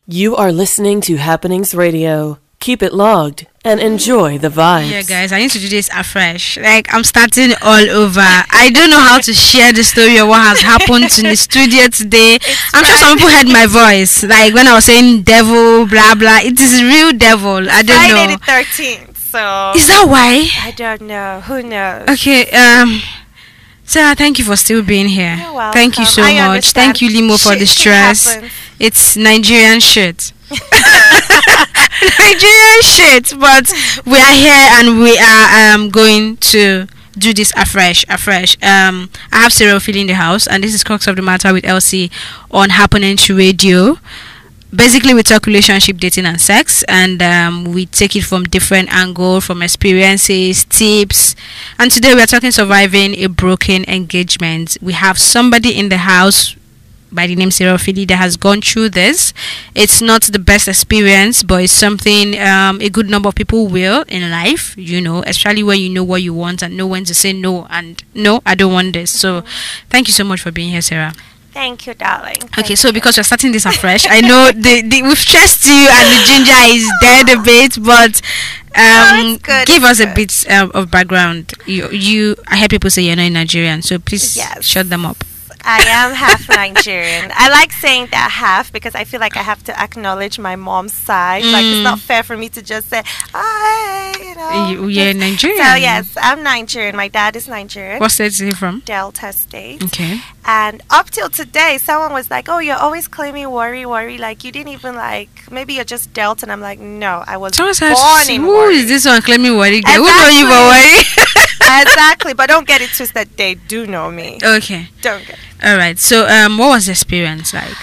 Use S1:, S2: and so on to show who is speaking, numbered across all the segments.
S1: You are listening to Happenings Radio. Keep it logged and enjoy the vibes.
S2: Yeah, guys, I need to do this afresh. Like, I'm starting all over. I don't know how to share the story of what has happened in the studio today. I'm sure some people heard my voice. Like, when I was saying devil, blah, blah. It is real devil. I don't know.
S3: Friday the 13th, so...
S2: Is that why?
S3: I don't know. Who knows?
S2: Okay, Sarah, thank you for still being here.
S3: You're welcome.
S2: Thank you so
S3: I
S2: much.
S3: understand.
S2: Thank you, Limo, for the
S3: Shit
S2: stress.
S3: happens.
S2: It's Nigerian shit. Nigerian shit, but we are here and we are going to do this afresh. I have Sarah Philly in the house, and this is Crux of the Matter with LC on Happenings Radio. Basically, we talk relationship, dating, and sex, and we take it from different angles, from experiences, tips. And today we are talking surviving a broken engagement. We have somebody in the house by the name Sarah Philly that has gone through this. It's not the best experience, but it's something a good number of people will in life, you know, especially when you know what you want and know when to say no and no, I don't want this. So thank you so much for being here, Sarah.
S3: Thank you, darling.
S2: Okay, so because we're starting this afresh, I know we've stressed you and the ginger is dead a bit, but
S3: it's good,
S2: give us
S3: it's
S2: a bit of background. I heard people say you're not Nigerian, so please
S3: Yes.
S2: shut them up.
S3: I am half Nigerian. I like saying that half because I feel like I have to acknowledge my mom's side. Like, it's not fair for me to just say, you know.
S2: You're Nigerian.
S3: So, yes, I'm Nigerian. My dad is Nigerian.
S2: What state is he from?
S3: Delta State.
S2: Okay.
S3: And up till today, someone was like, oh, you're always claiming worry. Like, you didn't even, like, maybe you're just Delta. And I'm like, no, I was
S2: Someone
S3: born
S2: says,
S3: in
S2: who
S3: worry.
S2: is this one claiming worry girl? Who know
S3: Exactly.
S2: you for worry?
S3: Exactly. But don't get it twisted. They do know me.
S2: Okay.
S3: Don't get it.
S2: All right. So, what was the experience like?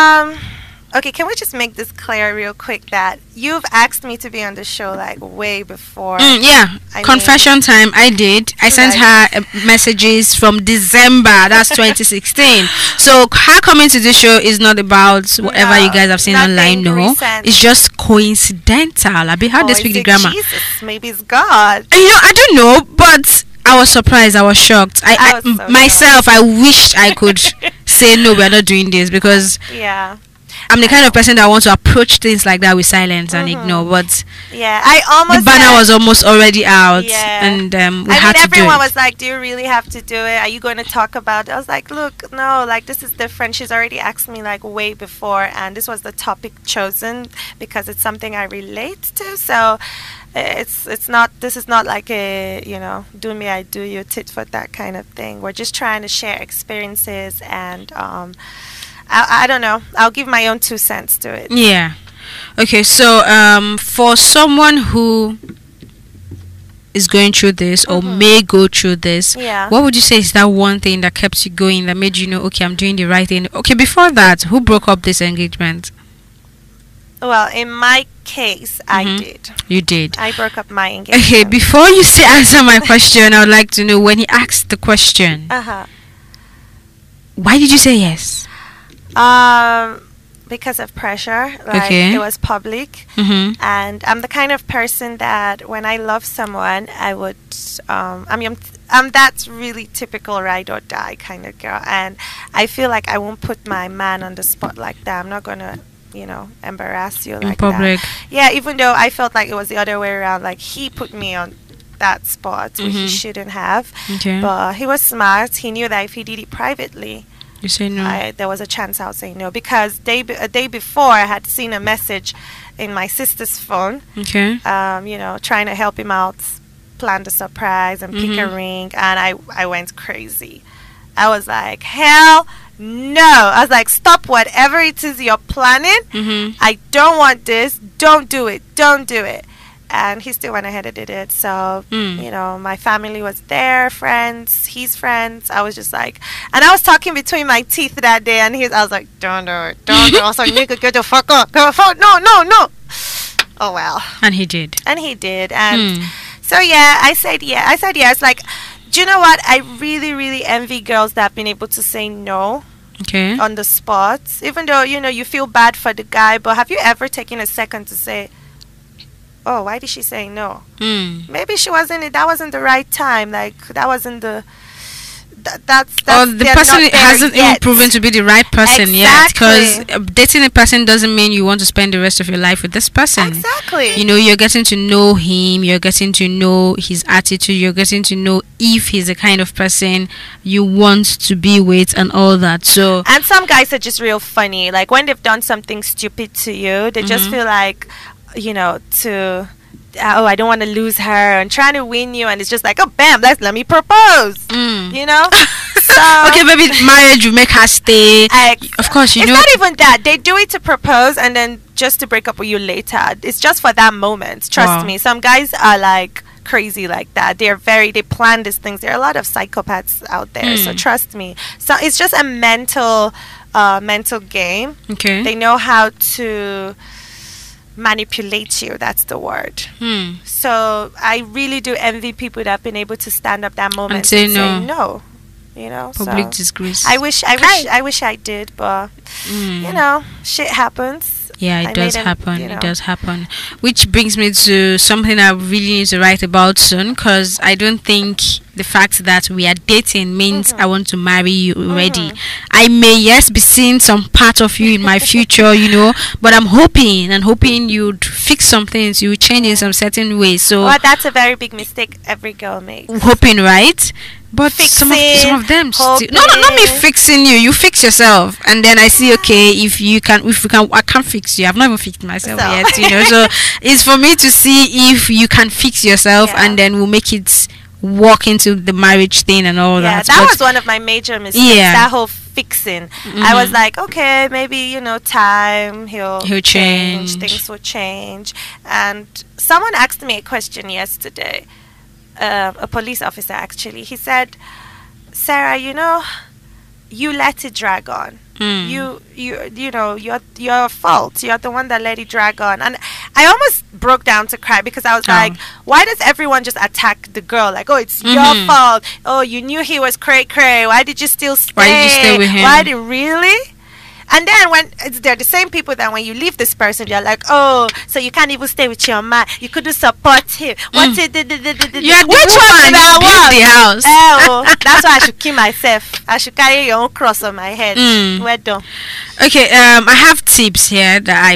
S3: Okay, can we just make this clear real quick that you've asked me to be on the show like way before?
S2: Yeah.
S3: I
S2: Confession time. I did. I sent her messages from December. That's 2016. So her coming to the show is not about whatever you guys have seen online. No,
S3: recent.
S2: it's just coincidental. Abi, how they speak the grammar?
S3: Jesus, maybe it's God.
S2: You know, I don't know, but I was surprised. I was shocked.
S3: I was so
S2: myself, I wished I could say no, we're not doing this because
S3: Yeah.
S2: I'm the kind of person that wants to approach things like that with silence and ignore. But
S3: Yeah, I almost
S2: the banner
S3: said-
S2: was almost already out,
S3: Yeah.
S2: and we
S3: I
S2: had
S3: mean,
S2: to do
S3: everyone
S2: it.
S3: was like, do you really have to do it? Are you going to talk about it? I was like, look, no, like, this is different. She's already asked me, like, way before, and this was the topic chosen because it's something I relate to. So it's not, this is not like a, you know, do me, I do you, tit for that kind of thing. We're just trying to share experiences, and I don't know. I'll give my own 2 cents to it.
S2: Yeah. Okay, so for someone who is going through this or may go through this,
S3: Yeah.
S2: what would you say is that one thing that kept you going, that made you know, okay, I'm doing the right thing? Okay, before that, who broke up this engagement?
S3: Well, in my case, I did.
S2: You did.
S3: I broke up my engagement.
S2: Okay, before you say answer my question, I would like to know, when he asked the question, why did you say yes?
S3: Because of pressure. Like,
S2: Okay.
S3: it was public. And I'm the kind of person that when I love someone, I would, I'm that's really typical ride or die kind of girl. And I feel like I won't put my man on the spot like that. I'm not going to, you know, embarrass you
S2: In
S3: like
S2: public.
S3: that. Yeah, even though I felt like it was the other way around. Like, he put me on that spot, which he shouldn't have.
S2: Okay.
S3: But he was smart. He knew that if he did it privately,
S2: You say no.
S3: there was a chance I would say no, because a day before I had seen a message in my sister's phone,
S2: Okay.
S3: you know, trying to help him out, plan the surprise and pick a ring, and I went crazy. I was like, hell no. I was like, stop whatever it is you're planning. I don't want this. Don't do it. Don't do it. And he still went ahead and did it. So, you know, my family was there, friends, his friends. I was just like, and I was talking between my teeth that day, and I was like, don't do it, don't do it. I was like, nigga, get the fuck up, get the fuck, no. Oh, well.
S2: And he did.
S3: And he did. And so, yeah, I said yes. Like, do you know what? I really, really envy girls that have been able to say no
S2: Okay.
S3: on the spot. Even though, you know, you feel bad for the guy, but have you ever taken a second to say, oh, why did she say no? Maybe that wasn't the right time. Like, that wasn't the
S2: or the
S3: they're
S2: person
S3: not there
S2: hasn't even
S3: yet.
S2: proven to be the right person yet. Because
S3: Exactly.
S2: dating a person doesn't mean you want to spend the rest of your life with this person.
S3: Exactly.
S2: You know, you're getting to know him, you're getting to know his attitude, you're getting to know if he's the kind of person you want to be with and all that. So
S3: And some guys are just real funny. Like when they've done something stupid to you, they just feel like, oh, I don't want to lose her and trying to win you, and it's just like, oh, bam, let me propose. You know? So
S2: okay, maybe marriage will make her stay. Of course, you
S3: it's
S2: know.
S3: not even that. They do it to propose and then just to break up with you later. It's just for that moment. Trust
S2: Wow.
S3: me. Some guys are like crazy like that. They plan these things. There are a lot of psychopaths out there. So trust me. So it's just a mental game.
S2: Okay.
S3: They know how to manipulate you. That's the word. So I really do envy people that have been able to stand up that moment
S2: And say no.
S3: no. You know,
S2: Public
S3: so
S2: disgrace.
S3: I wish I did, but you know, shit happens.
S2: Yeah,
S3: I
S2: it does
S3: made him,
S2: happen.
S3: you know.
S2: It does happen. Which brings me to something I really need to write about soon, because I don't think the fact that we are dating means I want to marry you already. I may, yes, be seeing some part of you in my future, you know, but I'm hoping you'd fix some things, you would change in some certain ways. So,
S3: Well, that's a very big mistake every girl makes.
S2: hoping, right? But some of them still, no, not me fixing you. You fix yourself, and then I see, okay, if we can, I can't fix you. I've not even fixed myself
S3: So.
S2: yet, you know. So it's for me to see if you can fix yourself,
S3: Yeah.
S2: and then we'll make it walk into the marriage thing and all
S3: Yeah,
S2: that.
S3: that
S2: But
S3: was one of my major mistakes.
S2: Yeah.
S3: That whole fixing. I was like, okay, maybe, you know, time he'll
S2: change.
S3: things will change. And someone asked me a question yesterday. A police officer actually. He said, Sarah, you know, you let it drag on. You know, you're fault. You're the one that let it drag on. And I almost broke down to cry because I was like, why does everyone just attack the girl? Like, oh, it's your fault. Oh, you knew he was cray cray. Why did you still stay?
S2: Why did you stay with him?
S3: Why did really? And then they're the same people that when you leave this person, you're like, oh, so you can't even stay with your man. You couldn't support him. What it?
S2: you're the
S3: Which
S2: woman
S3: one did I
S2: who built
S3: want?
S2: the house.
S3: Oh, that's why I should kill myself. I should carry your own cross on my head. Well done.
S2: Okay, I have tips here that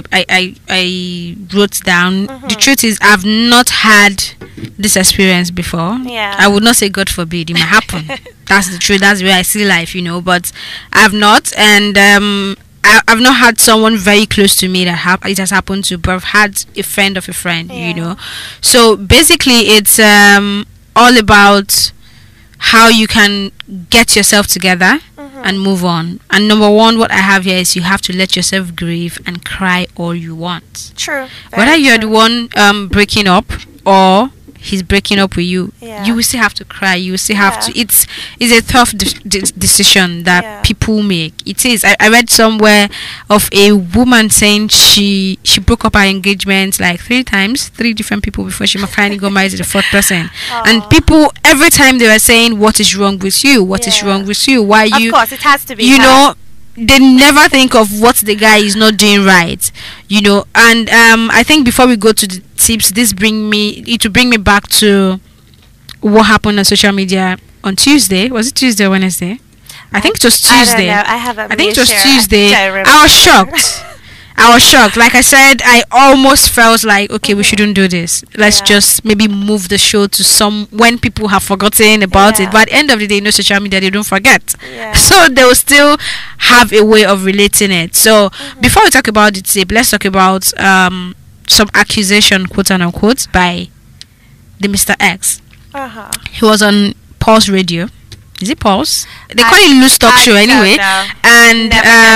S2: I wrote down. The truth is, I've not had this experience before.
S3: Yeah.
S2: I would not say God forbid, it might happen. That's the truth. That's the way I see life, you know. But I've not, and I've not had someone very close to me that it has happened to, but I've had a friend of a friend, you know. So basically, it's all about how you can get yourself together and move on. And number one, what I have here is you have to let yourself grieve and cry all you want.
S3: True.
S2: Whether you're the one breaking up or he's breaking up with you,
S3: Yeah.
S2: you will still have to cry. You will still have to. It's a tough decision that people make. It is. I read somewhere of a woman saying she broke up her engagement like 3 times, 3 different people before she finally got married to the 4th person. And people every time they were saying, "What is wrong with you? What is wrong with you? Why you?"
S3: Of course, it has to be.
S2: You know, they never think of what the guy is not doing right, you know. And I think before we go to the tips, it will bring me back to what happened on social media on Tuesday. Was it Tuesday or Wednesday? I think it was Tuesday.
S3: I
S2: think it was Tuesday. I was shocked. I was shocked. Like I said, I almost felt like, okay, we shouldn't do this. Let's just maybe move the show to when people have forgotten about it. But at the end of the day, no social media, they don't forget. So they will still have a way of relating it. So before we talk about the tip, let's talk about some accusation, quote unquote, by the Mr. X. He was on Pulse Radio. Is it Pulse? They call it Loose Talk Show anyway. And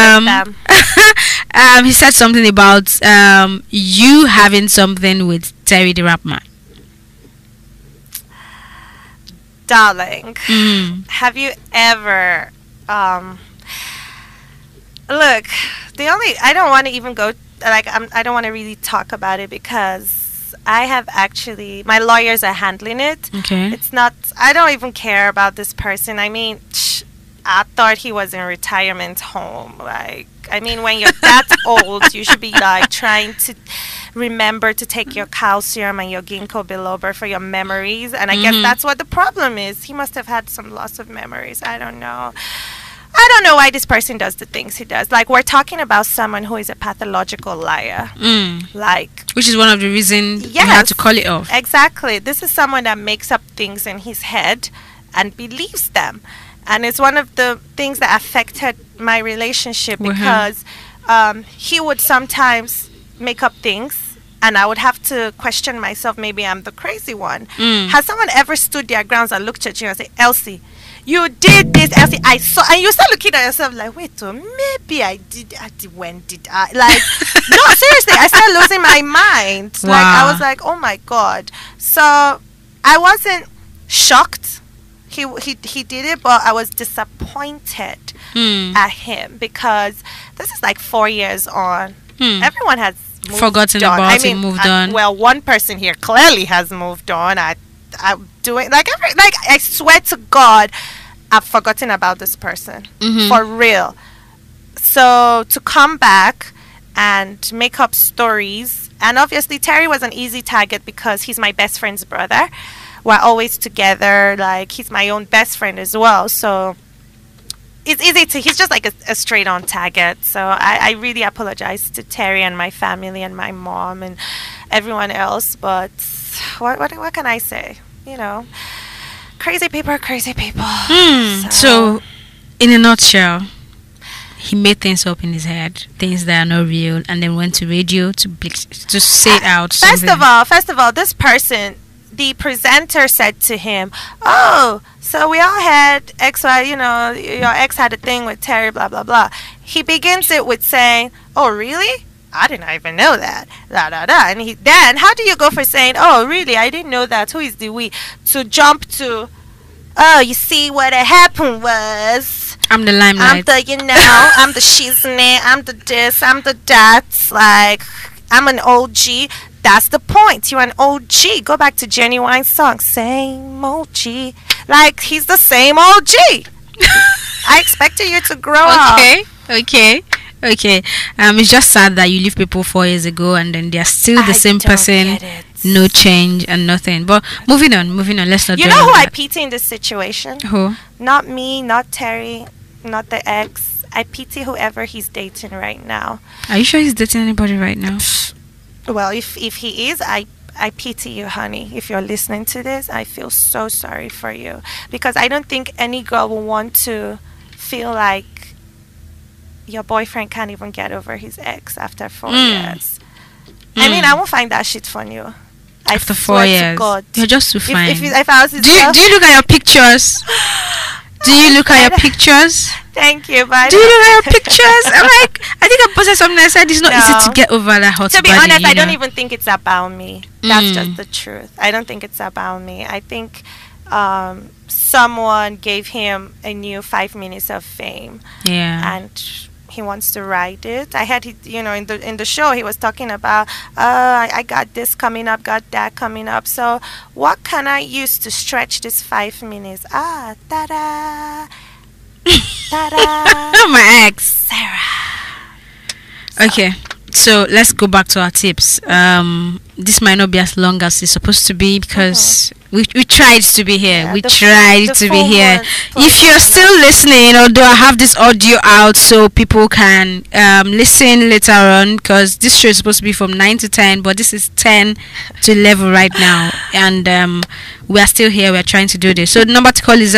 S2: he said something about you having something with Terry the Rap Man.
S3: Darling, have you ever look, I don't want to even go, like, I don't want to really talk about it because I have actually, my lawyers are handling it.
S2: Okay.
S3: It's not, I don't even care about this person. I mean, I thought he was in retirement home. Like, I mean, when you're that old, you should be like trying to remember to take your calcium and your ginkgo biloba for your memories. And I guess that's what the problem is. He must have had some loss of memories. I don't know. I don't know why this person does the things he does. Like, we're talking about someone who is a pathological liar. Like,
S2: which is one of the reasons you
S3: Yes.
S2: have to call it off.
S3: exactly. This is someone that makes up things in his head and believes them. And it's one of the things that affected my relationship
S2: With him.
S3: because he would sometimes make up things and I would have to question myself. Maybe I'm the crazy one. Has someone ever stood their grounds and looked at you and said, Elsie, you did this, Elsie, I saw, and you start looking at yourself like, wait, maybe I did, when did I, like, no, seriously, I started losing my mind. Like, I
S2: Wow.
S3: was like, oh my God. So I wasn't shocked he did it, but I was disappointed at him because this is like 4 years on. Everyone has moved
S2: Forgotten
S3: on.
S2: about it, moved on.
S3: Well, one person here clearly has moved on. I'm doing like I swear to God, I've forgotten about this person for real. So to come back and make up stories, and obviously Terry was an easy target because he's my best friend's brother. We're always together. Like, he's my own best friend as well. So it's easy to. He's just like a straight on target. So I really apologize to Terry and my family and my mom and everyone else. But what can I say? You know, crazy people are crazy people.
S2: So, in a nutshell, he made things up in his head, things that are not real, and then went to radio to say it out.
S3: First of all, this person, the presenter, said to him, "Oh, so we all had X, Y, you know, your ex had a thing with Terry, blah blah blah." He begins it with saying, "Oh, really? I didn't even know that." Da da da. And then how do you go for saying, "Oh, really? I didn't know that. Who is the we?" To jump to, "Oh, you see what had happened was
S2: I'm the
S3: I'm
S2: limelight.
S3: I'm the shiznit, I'm the this, I'm the that. Like, I'm an OG." That's the point. You're an OG. Go back to Genuine's song, same OG. Like, he's the same OG. I expected you to grow up.
S2: Okay. It's just sad that you leave people 4 years ago and then they're still the same
S3: don't
S2: person,
S3: get it.
S2: no change and nothing. But moving on. Let's not.
S3: You
S2: dwell
S3: know who
S2: on
S3: I
S2: that.
S3: pity in this situation?
S2: Who?
S3: Not me, not Terry, not the ex. I pity whoever he's dating right now.
S2: Are you sure he's dating anybody right now?
S3: Well, if he is, I pity you, honey. If you're listening to this, I feel so sorry for you. Because I don't think any girl will want to feel like your boyfriend can't even get over his ex after 4 years. I mean, I won't find that shit funny.
S2: After 4
S3: swear to
S2: years,
S3: God.
S2: you're just too fine.
S3: If I was his
S2: do you look at your pictures? Do you look at your pictures?
S3: Thank you, but
S2: Do you look at your pictures? I'm like, I think I posted something. I said it's not easy
S3: No.
S2: to get over that hot
S3: to be
S2: body,
S3: honest,
S2: you
S3: I don't
S2: know?
S3: even think it's about me. That's just the truth. I don't think it's about me. I think someone gave him a new 5 minutes of fame,
S2: Yeah.
S3: and he wants to ride it. I had, in the show, he was talking about, I got this coming up, got that coming up. So what can I use to stretch this 5 minutes? Ta-da, ta-da,
S2: My ex.
S3: Sarah.
S2: Okay, so let's go back to our tips. This might not be as long as it's supposed to be because we tried to be here.
S3: Yeah,
S2: We
S3: the
S2: tried
S3: full-
S2: to
S3: the
S2: be
S3: full
S2: here.
S3: one-
S2: If you're still listening, although I have this audio out so people can listen later on, because this show is supposed to be from 9 to 10, but this is 10 to 11 right now, and we are still here. We are trying to do this. So the number to call is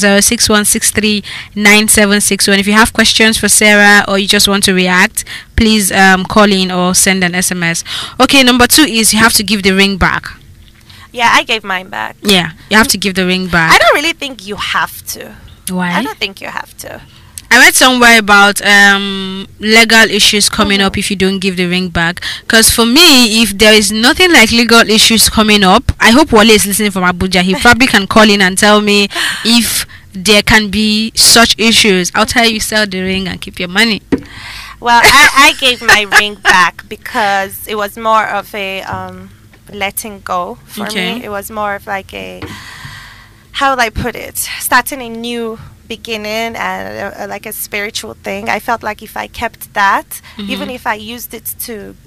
S2: 07061639761. If you have questions for Sarah or you just want to react, please call in or send an SMS. Okay, number 2 is you have to give the ring back.
S3: Yeah, I gave mine back.
S2: Yeah, you have to give the ring back.
S3: I don't really think you have to.
S2: Why?
S3: I don't think you have to.
S2: I read somewhere about legal issues coming up if you don't give the ring back. Because for me, if there is nothing like legal issues coming up, I hope Wale is listening from Abuja. He probably can call in and tell me if there can be such issues. I'll tell you, sell the ring and keep your money.
S3: Well, I gave my ring back because it was more of a letting go for
S2: Okay.
S3: me. It was more of like a, how would I put it, starting a new beginning and like a spiritual thing. I felt like if I kept that, even if I used it to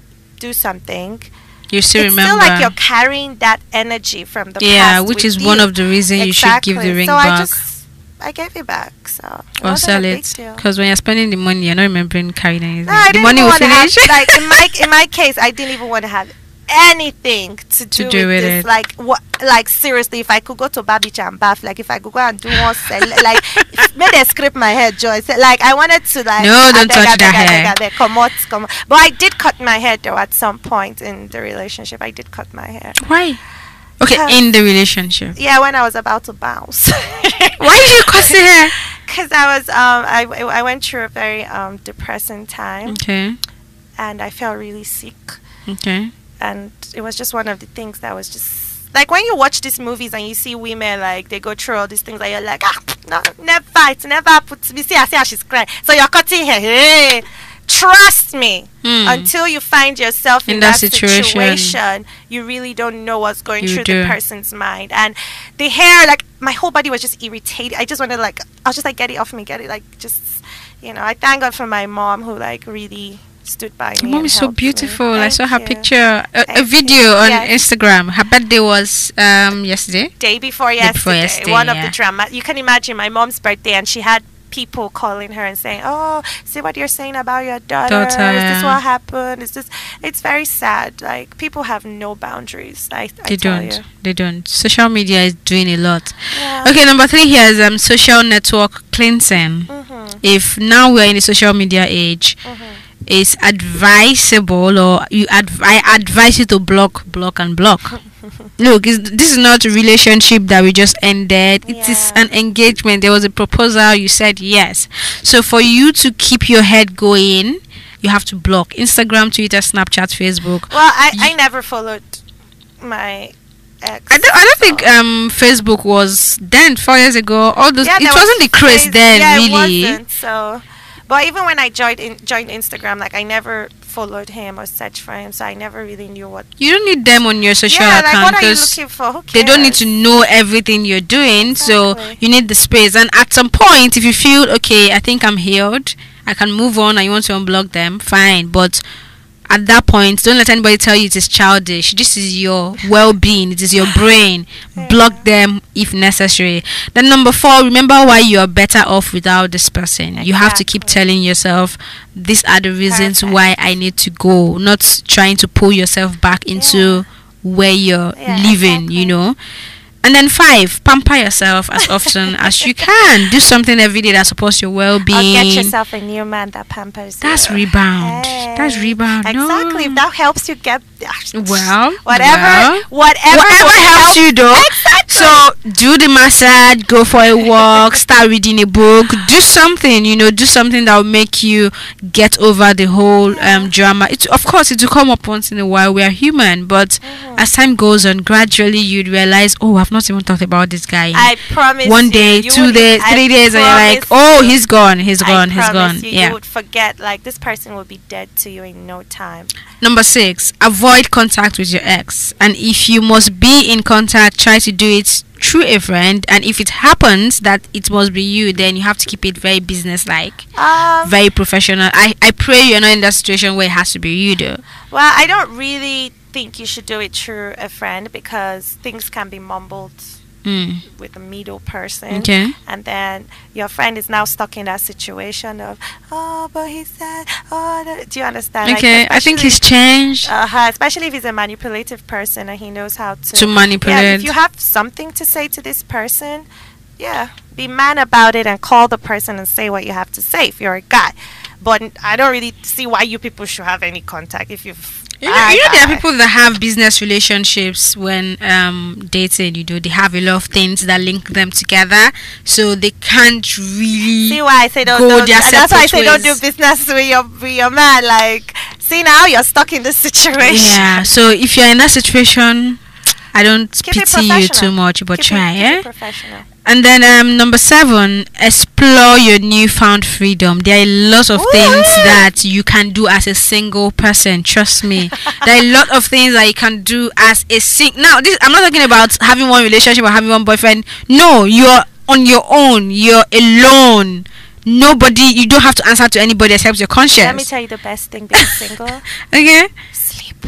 S3: do something,
S2: You still
S3: it's
S2: remember.
S3: still like you're carrying that energy from the
S2: Yeah,
S3: past.
S2: which
S3: with
S2: is one
S3: you.
S2: of the reasons you should give the ring
S3: so
S2: back.
S3: I gave it back. So it
S2: Or
S3: wasn't
S2: sell
S3: a big
S2: it.
S3: deal.
S2: Because when you're spending the money, you're not remembering carrying anything.
S3: No, I
S2: The
S3: didn't
S2: money
S3: even
S2: will
S3: want to have,
S2: finish.
S3: like in my case, I didn't even want to have anything to do with this.
S2: it.
S3: Like what? Like seriously, if I could go to Babiche and bath, like if I could go and do one sell, like maybe they scrape my hair, Joyce. Like I wanted to like.
S2: No, don't touch that hair.
S3: Come out. But I did cut my hair though at some point in the relationship. I did cut my hair.
S2: Why? Okay, in the relationship.
S3: Yeah, when I was about to bounce.
S2: Why did you cut the hair?
S3: Because I was I went through a very depressing time,
S2: Okay.
S3: and I felt really sick,
S2: Okay.
S3: and it was just one of the things that was just like when you watch these movies and you see women like they go through all these things and you're like, no, never, it's never happened to me. See how she's crying, so you're cutting her. Hey, trust me, until you find yourself in that situation, you really don't know what's going through the person's mind. And the hair, like my whole body was just irritated. I just wanted I was just like, get it off me, get it, like just, I thank God for my mom who like really stood by me.
S2: Your mom is so beautiful. I saw her
S3: you.
S2: picture, a video on Instagram. Her birthday was yesterday.
S3: Day before yesterday. One of the drama. You can imagine my mom's birthday, and she had people calling her and saying, "Oh, see what you're saying about your daughter. Is this what happened? Is this?" It's very sad. Like people have no boundaries.
S2: They don't. Social media is doing a lot.
S3: Yeah.
S2: Okay, number 3 here is social network cleansing. If now we're in the social media age, it's advisable, or I advise you to block. Look, this is not a relationship that we just ended. It is an engagement. There was a proposal. You said yes. So for you to keep your head going, you have to block Instagram, Twitter, Snapchat, Facebook.
S3: Well, I never followed my ex.
S2: I don't think Facebook was then 4 years ago. All those it wasn't the craze then, really.
S3: It wasn't, so. But even when I joined Instagram, like I never followed him or searched for him, so I never really knew what.
S2: You don't need them on your social account.
S3: Like what are you looking for? Who cares?
S2: They don't need to know everything you're doing,
S3: Exactly.
S2: so you need the space. And at some point, if you feel okay, I think I'm healed, I can move on, and you want to unblock them, fine. But at that point, don't let anybody tell you it is childish. This is your well-being. It is your brain. Block them if necessary. Then number 4, remember why you are better off without this person. Exactly. You have to keep telling yourself, these are the reasons why I need to go. Not trying to pull yourself back into where you're living, And then 5, pamper yourself as often as you can. Do something every day that supports your well-being.
S3: Or get yourself a new man that pampers you.
S2: That's rebound.
S3: Hey.
S2: That's rebound.
S3: Exactly.
S2: No.
S3: If that helps you get
S2: whatever helps you though.
S3: Exactly.
S2: So do the massage, go for a walk, start reading a book, do something, do something that will make you get over the whole drama. Of course it will come up once in a while. We are human, but as time goes on, gradually you'd realize, oh, I've not even talked about this guy.
S3: I promise.
S2: 1 day, 2 days, 3 days, and you're like, oh, he's gone.
S3: You would forget, like this person will be dead to you in no time.
S2: Number 6, avoid contact with your ex. And if you must be in contact, try to do it through a friend. And if it happens that it must be you, then you have to keep it very business-like, very professional. I pray you're not in that situation where it has to be you, though.
S3: Well, I don't really think you should do it through a friend because things can be mumbled with a middle person, and then your friend is now stuck in that situation of, oh, but he said, oh, do you understand?
S2: Okay, I think he's changed.
S3: Especially if he's a manipulative person and he knows how to
S2: manipulate.
S3: Yeah, if you have something to say to this person, be man about it and call the person and say what you have to say if you're a guy. But I don't really see why you people should have any contact if you've.
S2: There are people that have business relationships when dating. They have a lot of things that link them together, so they can't really
S3: see why I say don't. That's why I say don't do business with your man. Like, see now you're stuck in this situation.
S2: Yeah. So if you're in that situation, I don't pity you too much, but try.
S3: Keep it professional.
S2: And then number 7, explore your newfound freedom. There are lots of things that you can do as a single person. Trust me. There are a lot of things that you can do as a single. Now, I'm not talking about having one relationship or having one boyfriend. No, you're on your own. You're alone. You don't have to answer to anybody except your conscience.
S3: Let me tell you the best thing being single.
S2: Okay.
S3: Sleep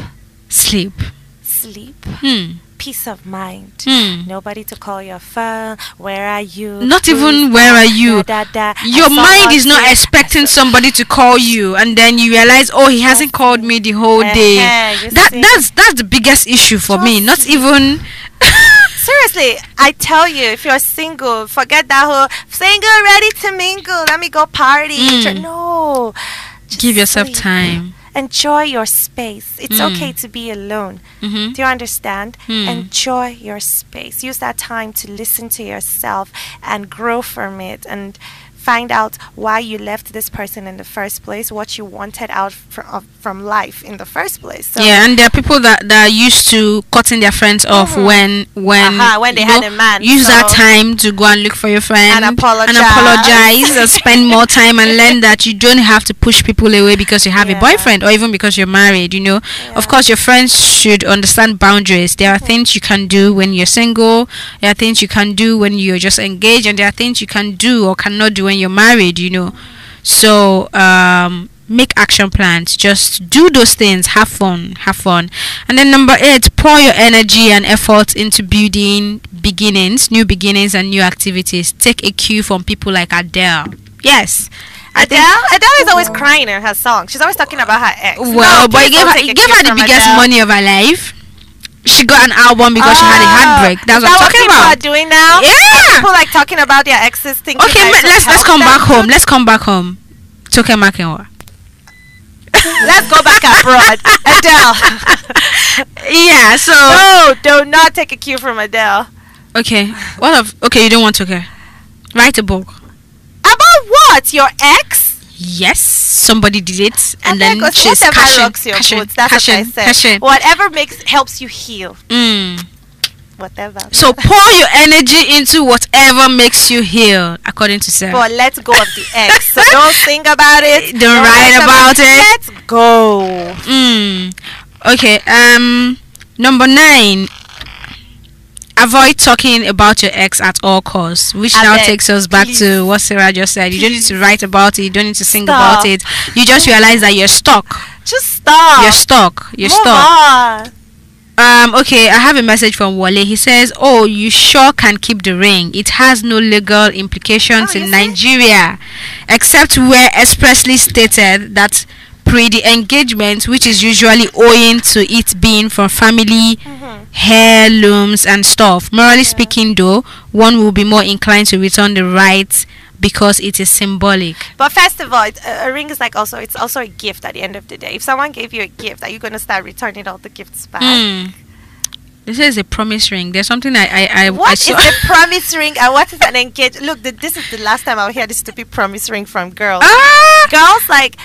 S2: Sleep.
S3: Sleep.
S2: Hmm.
S3: Peace of mind.
S2: Hmm.
S3: Nobody to call your phone. Where are you?
S2: Not
S3: Who
S2: even
S3: is
S2: where
S3: that?
S2: are you. Your mind is not expecting somebody to call you, and then you realize, oh, he hasn't called me the whole day. That's the biggest issue for me. Not
S3: Just
S2: even.
S3: Seriously, I tell you, if you're single, forget that whole single ready to mingle. Let me go party. No. Just
S2: Give yourself
S3: sleep.
S2: time.
S3: Enjoy your space. It's okay to be alone.
S2: Mm-hmm.
S3: Do you understand? Enjoy your space. Use that time to listen to yourself and grow from it and find out why you left this person in the first place, what you wanted out from life in the first place. So
S2: Yeah, and there are people that are used to cutting their friends off when
S3: they
S2: you
S3: had
S2: know,
S3: a man.
S2: use that
S3: So-
S2: time to go and look for your friend
S3: And apologize.
S2: and spend more time and learn that you don't have to push people away because you have a
S3: Yeah.
S2: boyfriend or even because you're married. Of course, your friends should understand boundaries. There are things you can do when you're single, there are things you can do when you're just engaged, and there are things you can do or cannot do when you're married. So make action plans. Just do those things. Have fun. And then number 8, pour your energy and effort into building new beginnings and new activities. Take a cue from people like Adele. Yes,
S3: Adele is always crying in her song. She's always talking about her ex.
S2: well, but
S3: please
S2: he gave
S3: don't
S2: her,
S3: take
S2: he
S3: a
S2: gave
S3: cue
S2: her the
S3: from
S2: biggest
S3: Adele.
S2: money of her life. She got an album because she had a heartbreak. That's
S3: Is
S2: what I'm
S3: that
S2: talking
S3: people
S2: about.
S3: are doing now?
S2: Yeah.
S3: People like talking about their exes. Thinking
S2: Okay,
S3: that it
S2: let's
S3: should
S2: come
S3: help
S2: back
S3: them.
S2: home. Let's come back home. Toke Makinwa.
S3: Let's go back abroad. Adele.
S2: Yeah. So
S3: No, do not take a cue from Adele.
S2: okay, you don't want Toke. Write a book.
S3: About what? Your ex?
S2: Yes, somebody did it, and
S3: Okay,
S2: then
S3: 'cause
S2: she's
S3: whatever
S2: cashing.
S3: rocks your boots, that's what I said.
S2: Cashing.
S3: Whatever helps you heal. Whatever.
S2: So pour your energy into whatever makes you heal, according to Sarah.
S3: But let's go of the ex. So don't think about it.
S2: Don't write about it.
S3: Let's go.
S2: Okay. Number 9. Avoid talking about your ex at all costs, which now
S3: Abeg,
S2: takes us back
S3: please.
S2: to what Sarah just said. You don't need to write about it. You don't need to sing
S3: Stop.
S2: about it. You just realize that you're stuck.
S3: Just stop.
S2: You're stuck. You're
S3: Move
S2: stuck.
S3: on.
S2: Okay, I have a message from Wale. He says, "Oh, you sure can keep the ring. It has no legal implications
S3: Oh,
S2: in
S3: you see?
S2: Nigeria, except where expressly stated that pre the engagement, which is usually owing to it being from family, heirlooms and stuff. Morally speaking, though, one will be more inclined to return the rights because it is symbolic."
S3: But first of all, a ring is like it's also a gift at the end of the day. If someone gave you a gift, are you going to start returning all the gifts back?
S2: This is a promise ring. There's something I
S3: What
S2: saw.
S3: is a promise ring and what is an engagement? Look, this is the last time I'll hear this stupid promise ring from girls.
S2: Ah!
S3: Girls like,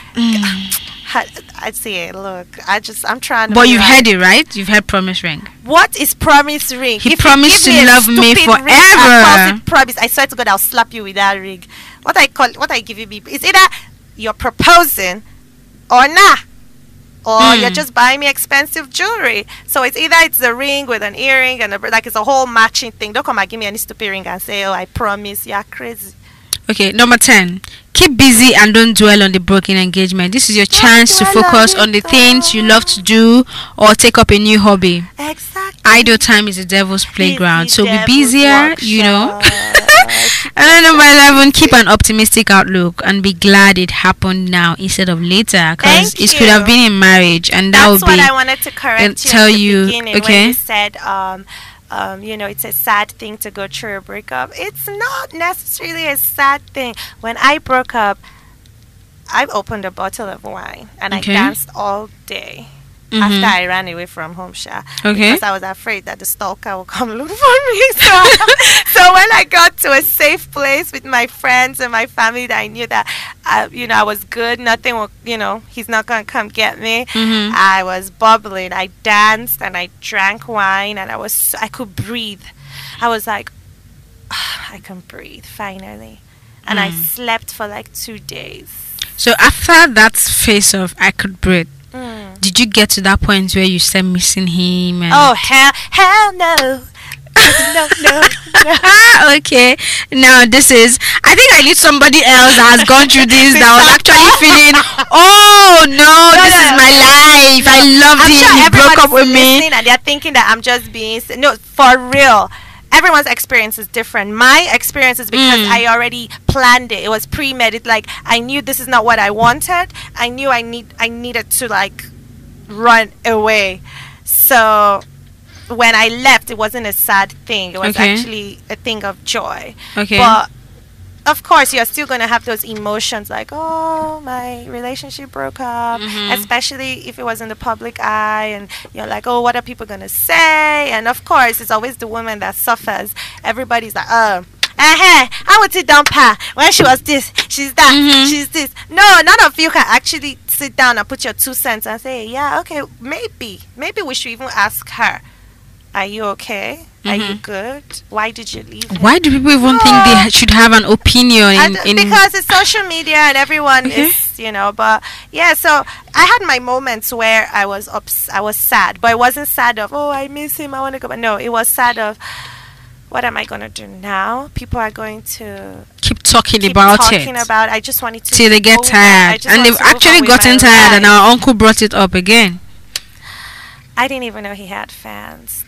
S3: I'd say it. Look, I'm trying to.
S2: But
S3: be
S2: you've
S3: right.
S2: heard it, right? You've heard promise ring.
S3: What is promise ring?
S2: He
S3: If you
S2: promised
S3: give
S2: to
S3: me a
S2: love me
S3: stupid ring and
S2: forever.
S3: calls it promise, I swear to God, I'll slap you with that ring. What I give you is either you're proposing or nah. Or you're just buying me expensive jewelry. So it's either it's a ring with an earring and it's a whole matching thing. Don't come and give me any stupid ring and say, "Oh, I promise." You're crazy.
S2: Okay, number 10. Keep busy and don't dwell on the broken engagement. This is your chance to
S3: dwell on
S2: focus
S3: it,
S2: on the things you
S3: though.
S2: love to do or take up a new hobby.
S3: Exactly.
S2: Idle time is the devil's playground.
S3: Busy
S2: So be
S3: devil's
S2: busier, And then number 11, keep an optimistic outlook and be glad it happened now instead of later, because
S3: Thank
S2: it could have
S3: you.
S2: been in marriage, and that
S3: That's
S2: would
S3: what
S2: be
S3: I wanted to correct you
S2: tell
S3: at the
S2: you,
S3: beginning
S2: okay.
S3: when you said it's a sad thing to go through a breakup. It's not necessarily a sad thing. When I broke up, I opened a bottle of wine and
S2: Okay.
S3: I danced all day. After I ran away from home,
S2: Okay.
S3: because I was afraid that the stalker will come look for me. So when I got to a safe place with my friends and my family, that I knew that, I was good. Nothing will, he's not gonna come get me. I was bubbling. I danced and I drank wine, and I could breathe. I was like, I can breathe finally, and I slept for like 2 days.
S2: So after that phase of I could breathe, did you get to that point where you started missing him? And
S3: Oh hell no! No.
S2: Okay. Now this is. I think I need somebody else that has gone through this. That was actually feeling. Oh no, this is my life. I loved
S3: I'm
S2: him.
S3: sure
S2: He broke up
S3: everyone's
S2: with me.
S3: listening and they're thinking that I'm just being no, for real. Everyone's experience is different. My experience is because I already planned it. It was premeditated. Like I knew this is not what I wanted. I knew I needed to like run away. So when I left, it wasn't a sad thing. It was actually a thing of joy.
S2: Okay.
S3: But of course, you're still going to have those emotions like, oh, my relationship broke up, especially if it was in the public eye, and you're like, oh, what are people going to say? And of course, it's always the woman that suffers. Everybody's like, oh, I would sit down, pa. When she was this, she's that, she's this. No, none of you can actually sit down and put your 2 cents and say, yeah, okay, maybe we should even ask her, are you okay? Are you good? Why did you leave him?
S2: Why do people even think they should have an opinion in
S3: because it's social media and everyone is, but yeah, so I had my moments where I was sad, but it wasn't sad of, oh, I miss him, I want to go back. No, it was sad of, what am I going to do now? People are going to
S2: keep talking about it.
S3: I just wanted to
S2: till they get tired, and they've actually gotten tired, and our uncle brought it up again.
S3: I didn't even know he had fans.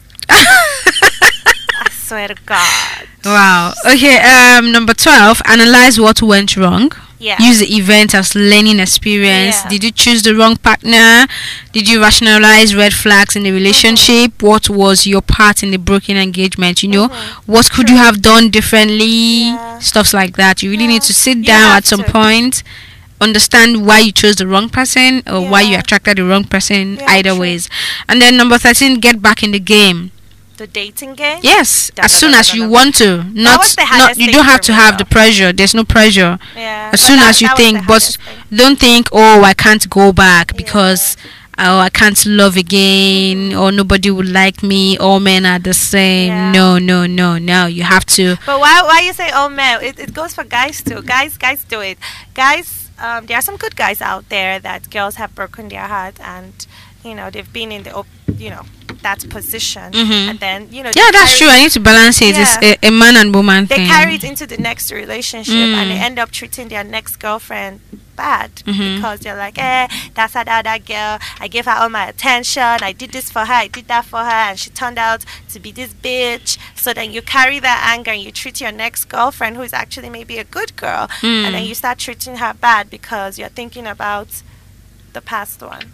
S3: I swear to God.
S2: Wow. Okay. Number 12. Analyze what went wrong.
S3: Yeah.
S2: Use the event as learning experience.
S3: Yeah.
S2: Did you choose the wrong partner? Did you rationalize red flags in the relationship? What was your part in the broken engagement? What could you have done differently?
S3: Yeah.
S2: Stuff like that. You really need to sit down at some point, understand why you chose the wrong person or why you attracted the wrong person. Either ways. And then number 13, get back in the game.
S3: The dating game?
S2: Yes, as soon as you want to. Not you don't have to have the pressure. There's no pressure.
S3: Yeah.
S2: As soon as you think, but don't think, oh, I can't go back because I can't love again, or nobody would like me, all men are the same. No, you have to.
S3: But why you say all men? It goes for guys too. Guys do it. Guys, there are some good guys out there that girls have broken their heart, and they've been in the that position, and then
S2: that's true. I need to balance it. It's a man and woman
S3: they
S2: thing.
S3: They carry it into the next relationship, and they end up treating their next girlfriend bad because they're like, that's that girl. I gave her all my attention. I did this for her. I did that for her, and she turned out to be this bitch. So then you carry that anger and you treat your next girlfriend, who is actually maybe a good girl, and then you start treating her bad because you're thinking about the past one.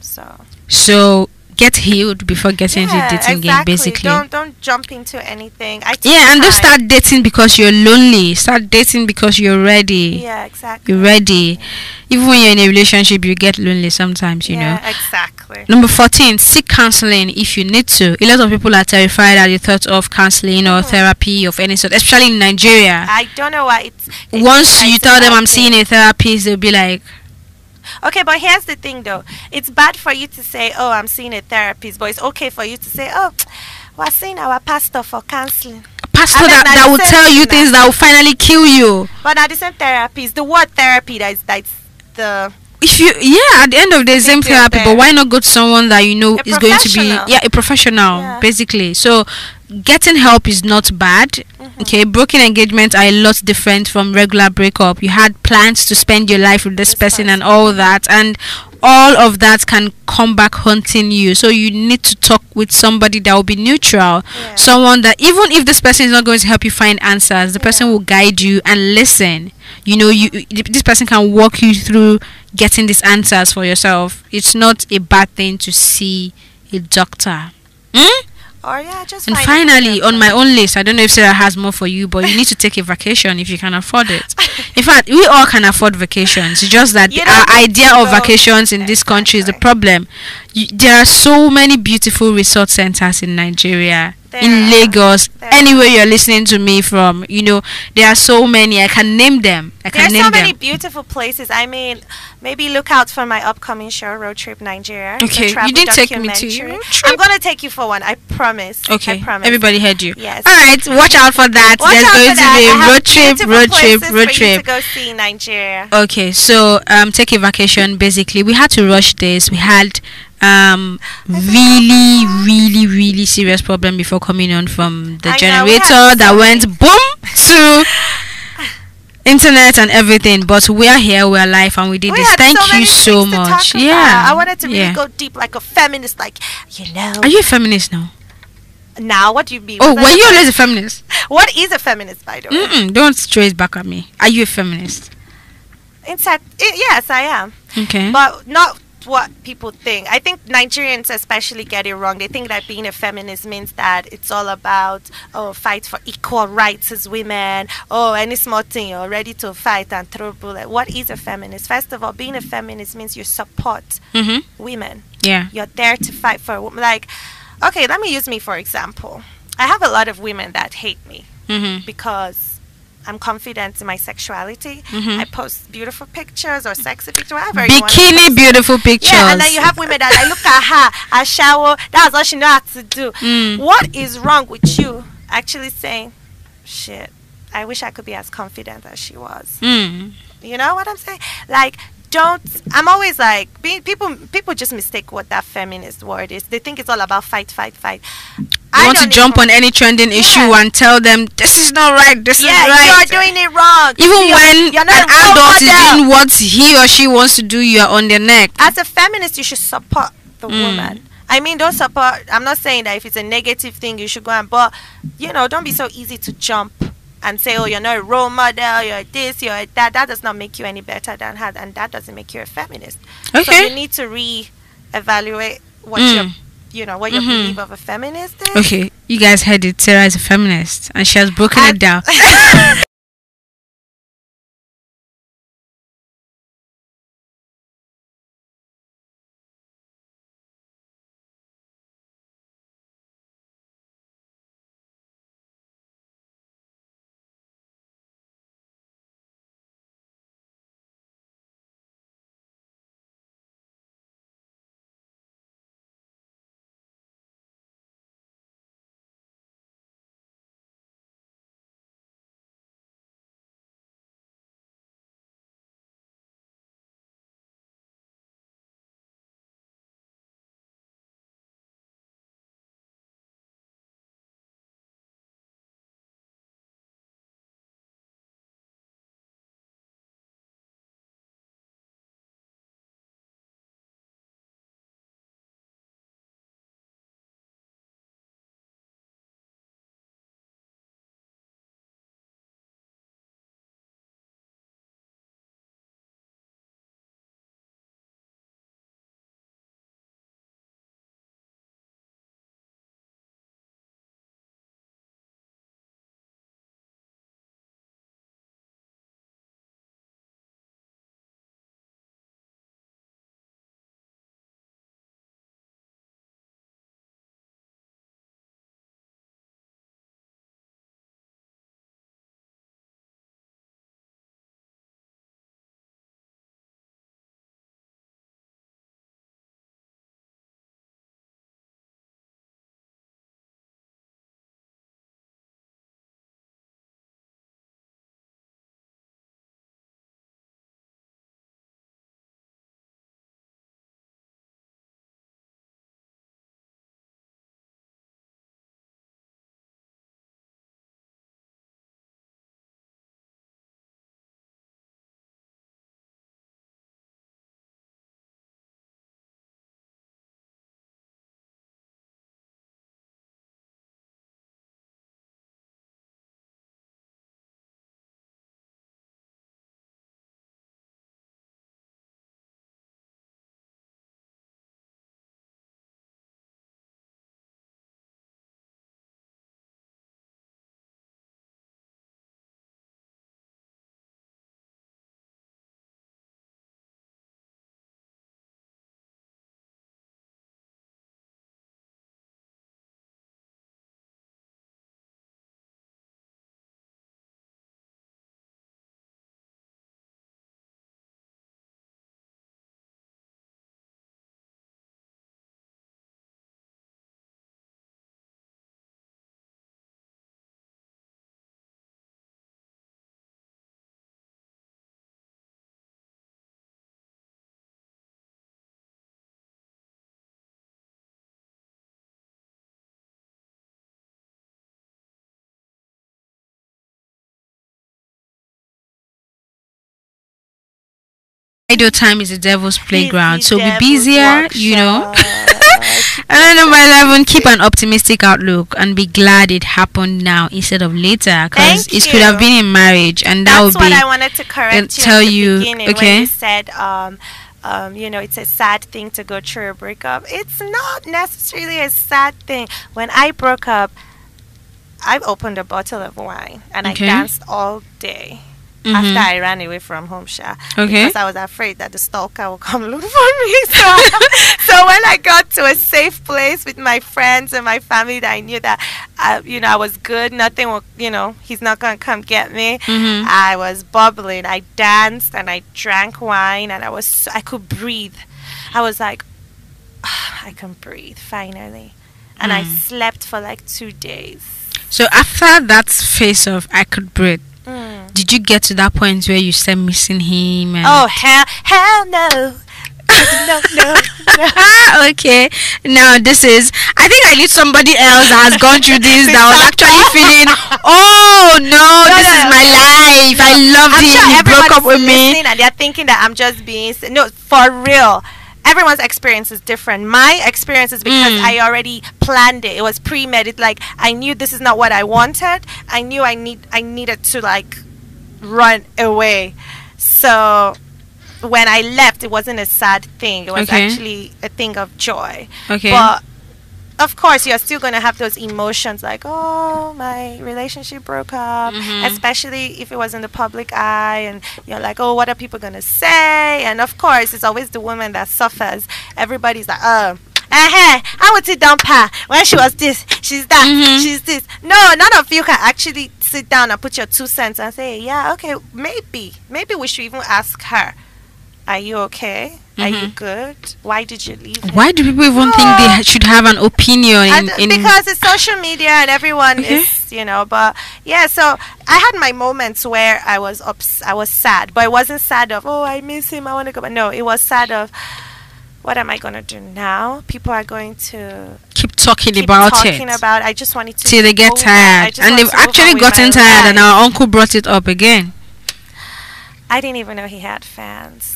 S3: So
S2: get healed before getting into the dating game, basically.
S3: Don't jump into anything. And
S2: don't start dating because you're lonely. Start dating because you're ready.
S3: Yeah, exactly.
S2: You're ready. Even when you're in a relationship, you get lonely sometimes, you know.
S3: Yeah, exactly.
S2: Number 14, seek counseling if you need to. A lot of people are terrified at the thought of counseling or therapy of any sort, especially in Nigeria.
S3: I don't know why it's
S2: once you tell them I'm seeing a therapist, they'll be like,
S3: okay, but here's the thing though. It's bad for you to say, oh, I'm seeing a therapist, but it's okay for you to say, oh, we're seeing our pastor for counseling.
S2: A pastor that will tell you things that will finally kill you.
S3: But not the same therapist. The word therapy, that's the...
S2: If you, at the end of the day, same therapy, but why not go to someone that you know is going to be, a professional, basically. So, getting help is not bad. Okay, broken engagements are a lot different from regular breakup. You had plans to spend your life with this person and all that, and all of that can come back haunting you. So you need to talk with somebody that will be neutral, someone that even if this person is not going to help you find answers, the person will guide you and listen. You know, this person can walk you through getting these answers for yourself. It's not a bad thing to see a doctor.
S3: Or just
S2: and finally, on my own list, I don't know if Sarah has more for you, but you need to take a vacation if you can afford it. In fact, we all can afford vacations. It's just that our idea of vacations in this country is the problem. There are so many beautiful resort centers in Nigeria, in Lagos, anywhere you're listening to me from. You know, there are so many. I can name them.
S3: There's so many beautiful places. I mean, maybe look out for my upcoming show, Road Trip Nigeria.
S2: Okay, you didn't take me to your trip.
S3: I'm going to take you for one. I promise.
S2: Okay,
S3: I promise.
S2: Everybody heard you.
S3: Yes.
S2: All right, watch out for that. There's going to be a road trip.
S3: To go see Nigeria.
S2: Okay, so take a vacation. Basically, we had to rush this. We had really, really, really serious problem before coming on from the
S3: I know, we
S2: generator
S3: had
S2: that
S3: so
S2: went boom to internet and everything. But we are here, we are live, and we did
S3: We
S2: this.
S3: had
S2: Thank
S3: so
S2: you
S3: many
S2: so
S3: things to talk
S2: much.
S3: about.
S2: Yeah,
S3: I wanted to really
S2: yeah.
S3: go deep like a feminist, like, you know.
S2: Are you a feminist now?
S3: Now, what do you mean?
S2: Oh,
S3: Was I
S2: were you
S3: the
S2: always a
S3: first-
S2: feminist?
S3: What is a feminist, by the way?
S2: Don't throw it back at me. Are you a feminist?
S3: In fact, yes, I am.
S2: Okay.
S3: But not what people think. I think Nigerians especially get it wrong. They think that being a feminist means that it's all about, oh, fight for equal rights as women. Oh, any small thing, you're ready to fight and throw bullet. What is a feminist? First of all, being a feminist means you support women.
S2: Yeah.
S3: You're there to fight for a woman. Like, okay, let me use me for example. I have a lot of women that hate me because I'm confident in my sexuality. I post beautiful pictures or sexy pictures, whatever you want to
S2: Bikini
S3: post.
S2: beautiful pictures.
S3: Yeah, and then you have women that like, look at her, I shower, that's all she know how to do. What is wrong with you actually saying, shit, I wish I could be as confident as she was? You know what I'm saying? Like, I'm always like, people just mistake what that feminist word is. They think it's all about fight.
S2: You want to jump on any trending issue and tell them this is not right, this is right.
S3: You're doing it wrong.
S2: Even when
S3: you're not
S2: an
S3: a role
S2: adult is
S3: model.
S2: doing what he or she wants to do, you are on their neck.
S3: As a feminist, you should support the woman. I mean, don't support. I'm not saying that if it's a negative thing, you should go and, but, you know, don't be so easy to jump and say, oh, you're not a role model, you're this, you're that. That does not make you any better than her, and that doesn't make you a feminist.
S2: Okay.
S3: So you need to re-evaluate what what your belief of a feminist is.
S2: Okay, you guys heard it. Sarah is a feminist, and she has broken it down. Idle time is the devil's playground.
S3: He's
S2: So
S3: the
S2: be
S3: devil's
S2: busier, you know.
S3: workshop.
S2: And then number 11, keep an optimistic outlook and be glad it happened now instead of later, because
S3: Thank
S2: it could have
S3: you.
S2: been in marriage, and that
S3: That's
S2: would
S3: what
S2: be
S3: I wanted to correct you
S2: tell
S3: at the
S2: you,
S3: beginning
S2: okay.
S3: when you said, you know, it's a sad thing to go through a breakup. It's not necessarily a sad thing. When I broke up, I opened a bottle of wine and
S2: Okay.
S3: I danced all day.
S2: Mhm.
S3: After I ran away from home,
S2: Okay.
S3: because I was afraid that the stalker would come look for me. So, so when I got to a safe place with my friends and my family, that I knew that, you know, I was good. Nothing will, you know, he's not gonna come get me.
S2: Mhm.
S3: I was bubbling. I danced and I drank wine, and I could breathe. I was like, I can breathe finally, and I slept for like 2 days.
S2: So after that phase of I could breathe, did you get to that point where you started missing him? And
S3: Oh hell no. No, no, no.
S2: Okay, now this is, I think I need somebody else that has gone through this, that was actually feeling, oh no, this is my life, I loved
S3: I'm
S2: him,
S3: sure
S2: he broke up
S3: everybody's
S2: with me.
S3: listening and they're thinking that I'm just being no, for real. Everyone's experience is different. My experience is because I already planned it. It was premeditated. Like, I knew this is not what I wanted. I knew I needed to like run away. So when I left, it wasn't a sad thing. It was
S2: Okay.
S3: actually a thing of joy.
S2: Okay.
S3: But of course, you're still going to have those emotions like, oh, my relationship broke up, especially if it was in the public eye, and you're like, oh, what are people going to say? And of course, it's always the woman that suffers. Everybody's like, oh, I would sit down, pa, when she was this, she's that, she's this. No, none of you can actually sit down and put your 2 cents and say, yeah, okay, maybe we should even ask her, are you okay? Are you good? Why did you leave him?
S2: Why do people even think they should have an opinion in
S3: Because it's social media and everyone is, you know, but yeah, so I had my moments where I was sad, but it wasn't sad of, oh, I miss him, I want to go back. No, it was sad of, what am I going to do now? People are going to
S2: keep talking
S3: keep
S2: about
S3: talking
S2: it
S3: about. I just wanted to
S2: till they get
S3: over- I
S2: tired,
S3: just
S2: and
S3: wanted
S2: they've
S3: to move on
S2: actually
S3: with my
S2: gotten tired, and
S3: life.
S2: our uncle brought it up again.
S3: I didn't even know he had fans.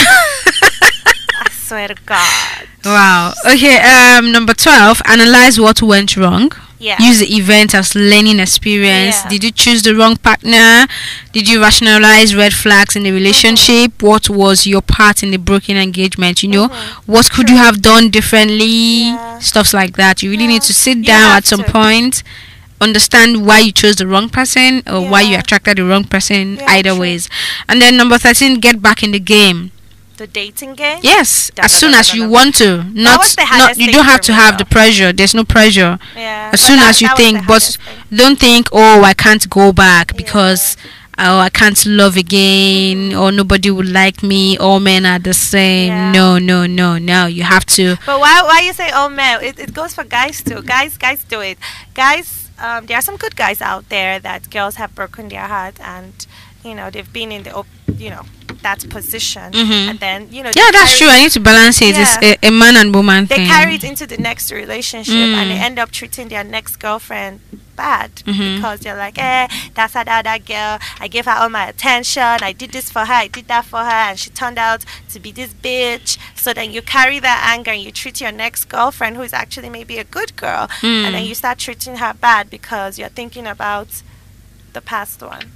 S3: I swear to God.
S2: Wow. Okay. Number 12. Analyze what went wrong.
S3: Yeah.
S2: Use the event as learning experience.
S3: Yeah.
S2: Did you choose the wrong partner? Did you rationalize red flags in the relationship? What was your part in the broken engagement? You know, what could you have done differently?
S3: Yeah.
S2: Stuff like that. You really need to sit
S3: You
S2: down
S3: have
S2: at some
S3: to.
S2: point, understand why you chose the wrong person or why you
S3: Yeah.
S2: attracted the wrong person.
S3: Yeah,
S2: either
S3: true.
S2: ways. And then number 13. Get back in the game.
S3: The dating game?
S2: Yes,
S3: Da,
S2: as
S3: da,
S2: soon
S3: da,
S2: as
S3: da,
S2: you
S3: da.
S2: want to. Not,
S3: was the
S2: not
S3: hardest
S2: you
S3: thing
S2: don't have
S3: for
S2: to
S3: me,
S2: have
S3: though.
S2: the pressure. There's no pressure.
S3: Yeah.
S2: As
S3: but
S2: soon as you
S3: that was
S2: think,
S3: the
S2: but
S3: hardest thing.
S2: don't think, oh, I can't go back because oh, I can't love again, or nobody would like me. All men are the same.
S3: Yeah.
S2: No, no, no, no. You have to.
S3: But why you say, oh man, it goes for guys too. Guys do it. Guys, there are some good guys out there that girls have broken their heart, and you know they've been in the that position, and then you know
S2: Yeah,
S3: they
S2: that's true.
S3: carry-
S2: I need to balance it.
S3: Yeah.
S2: It's a man and woman
S3: They
S2: thing.
S3: carry it into the next relationship, and they end up treating their next girlfriend bad because they're like, that's that girl. I gave her all my attention. I did this for her. I did that for her, and she turned out to be this bitch. So then you carry that anger and you treat your next girlfriend, who is actually maybe a good girl, and then you start treating her bad because you're thinking about the past one.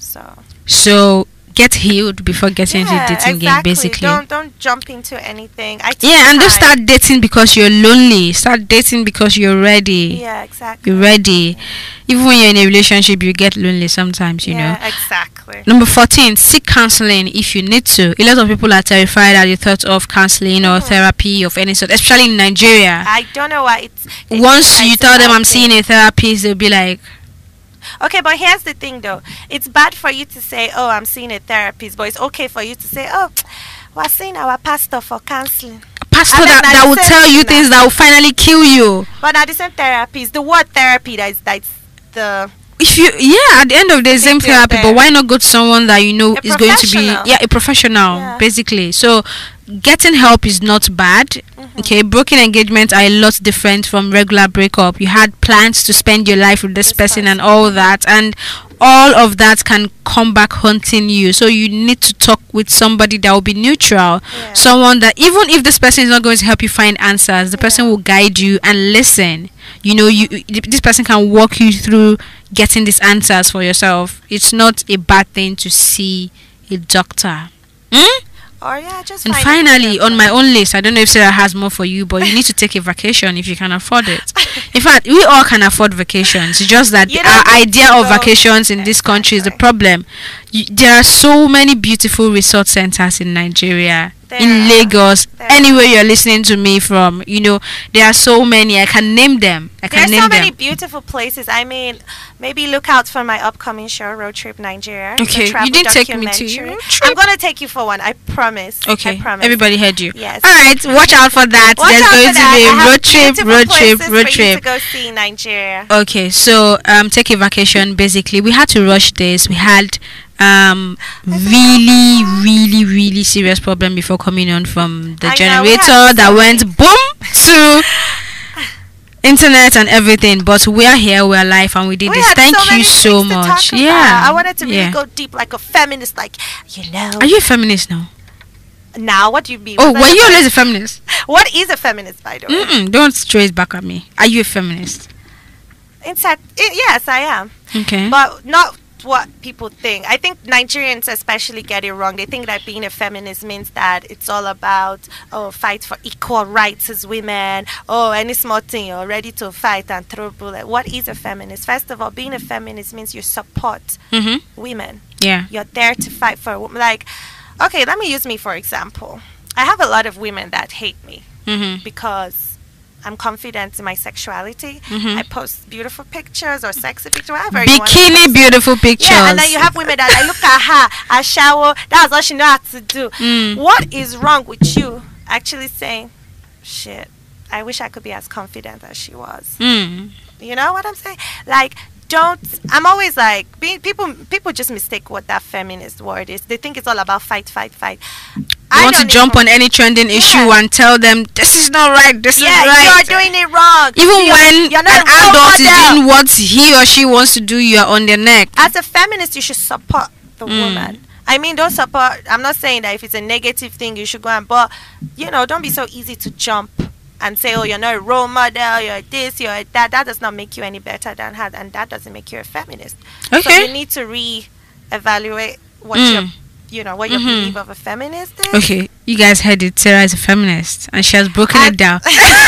S2: So get healed before getting into the dating game,
S3: exactly.
S2: basically.
S3: Don't jump into anything.
S2: Yeah, and don't
S3: time.
S2: start dating because you're lonely. Start dating because you're ready.
S3: Yeah, exactly.
S2: You're ready. Even when you're in a relationship, you get lonely sometimes, you know.
S3: Yeah, exactly.
S2: Number 14, seek counseling if you need to. A lot of people are terrified at the thought of counseling or therapy of any sort, especially in Nigeria.
S3: I don't know why it's
S2: Once you tell them I'm
S3: seeing
S2: seeing a therapist, they'll be like,
S3: okay, but here's the thing though. It's bad for you to say, oh, I'm seeing a therapist, but it's okay for you to say, oh, we're seeing our pastor for counseling.
S2: pastor
S3: And then
S2: that will
S3: at the
S2: tell
S3: same
S2: you
S3: time-
S2: things that will finally kill you.
S3: But at the same therapist, the word therapy, that's the
S2: If you, at the end of the day, same
S3: Think you're
S2: therapy, but
S3: there.
S2: why not go to someone that you know
S3: A
S2: is going to be,
S3: professional.
S2: a professional,
S3: Yeah.
S2: basically. So getting help is not bad. Okay, broken engagements are a lot different from regular breakup. You had plans to spend your life with this person and all that, and all of that can come back haunting you. So you need to talk with somebody that will be neutral, someone that even if this person is not going to help you find answers, the person will guide you and listen. You know, this person can walk you through getting these answers for yourself. It's not a bad thing to see a doctor.
S3: Or just
S2: And
S3: find a
S2: finally,
S3: doctor.
S2: on my own list, I don't know if Sarah has more for you, but you need to take a vacation if you can afford it. In fact, we all can afford vacations. It's just that
S3: You
S2: our
S3: don't need
S2: idea
S3: to
S2: of
S3: go-
S2: vacations in this country is the
S3: Exactly.
S2: problem. There are so many beautiful resort centers in Nigeria,
S3: There
S2: in
S3: are.
S2: Lagos,
S3: There
S2: anywhere you're listening to me from. You know, there are so many. I can name them.
S3: There's so many beautiful places. I mean, maybe look out for my upcoming show, Road Trip Nigeria. It's a
S2: Okay, you
S3: travel
S2: didn't take me to
S3: documentary.
S2: road trip.
S3: I'm gonna take you for one. I promise.
S2: Okay,
S3: I promise.
S2: everybody heard you.
S3: Yes.
S2: All right, watch out for that.
S3: Watch
S2: There's
S3: out
S2: going
S3: for
S2: to
S3: that.
S2: be
S3: I
S2: a
S3: have
S2: road trip,
S3: beautiful
S2: road trip,
S3: places
S2: road
S3: for you
S2: trip.
S3: to go see in Nigeria.
S2: Okay, so take a vacation. Basically, we had to rush this. We had really serious problem before coming on from the
S3: I know, we
S2: generator
S3: had
S2: that
S3: so
S2: went
S3: many.
S2: boom to internet and everything. But we are here, we're alive, and we did
S3: We
S2: this.
S3: had
S2: Thank
S3: so
S2: you
S3: many
S2: so
S3: things to
S2: much.
S3: talk
S2: Yeah,
S3: about. I wanted to really
S2: yeah.
S3: go deep like a feminist, like, you know.
S2: Are you a feminist now?
S3: Now, what do you mean?
S2: Oh,
S3: Was
S2: were
S3: I
S2: you
S3: a
S2: always a feminist?
S3: What is a feminist, by the way?
S2: Don't stray it back at me. Are you a feminist?
S3: In fact, yes, I am.
S2: Okay.
S3: But not what people think. I think Nigerians especially get it wrong. They think that being a feminist means that it's all about, fight for equal rights as women. Any small thing, you're ready to fight and throw bullet. What is a feminist? First of all, being a feminist means you support women.
S2: Yeah.
S3: You're there to fight for a woman. Like, okay, let me use me for example. I have a lot of women that hate me because I'm confident in my sexuality. I post beautiful pictures or sexy pictures, whatever you want to
S2: Bikini
S3: post.
S2: beautiful pictures.
S3: Yeah, and then you have women that like, look at her, I shower, that's all she know how to do. What is wrong with you actually saying, shit, I wish I could be as confident as she was? You know what I'm saying? Like, I'm always like, people just mistake what that feminist word is. They think it's all about fight.
S2: You want to jump on any trending issue and tell them this is not right, this is right.
S3: you're doing it wrong.
S2: Even when
S3: you're
S2: an
S3: not a role
S2: adult is
S3: model.
S2: doing what he or she wants to do, you are on their neck.
S3: As a feminist, you should support the woman. I mean, don't support. I'm not saying that if it's a negative thing, you should go and, but don't be so easy to jump and say, oh, you're not a role model, you're this, you're that. That does not make you any better than her, and that doesn't make you a feminist.
S2: Okay.
S3: So you need to re-evaluate what what your belief of a feminist is.
S2: Okay, you guys heard it. Sarah is a feminist, and she has broken it down.